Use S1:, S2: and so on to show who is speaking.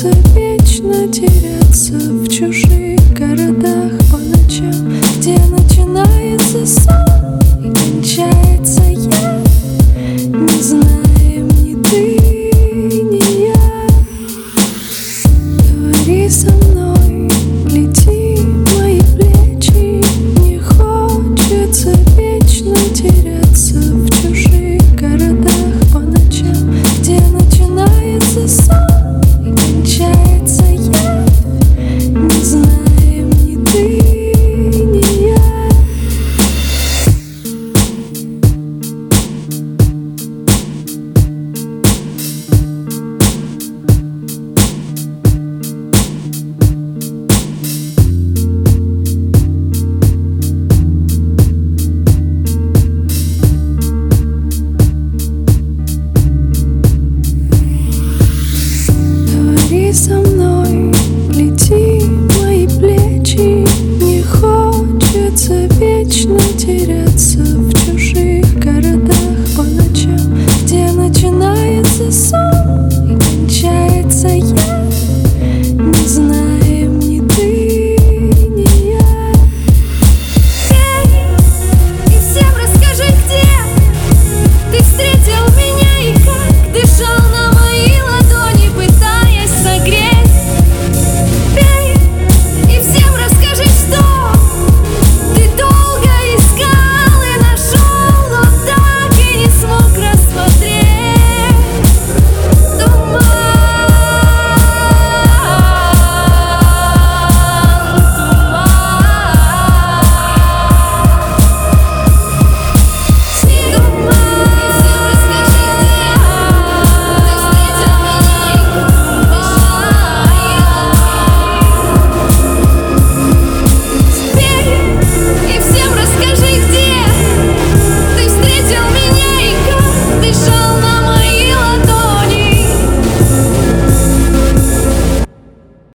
S1: хочется вечно теряться в чужих городах по ночам, где начинается сон и кончается я. Не знаем ни ты, ни я. Говори со мной, лети в мои плечи. Не хочется вечно теряться в чужих городах по ночам, где начинается сон и кончается я. Не знаем ни ты, ни я. Some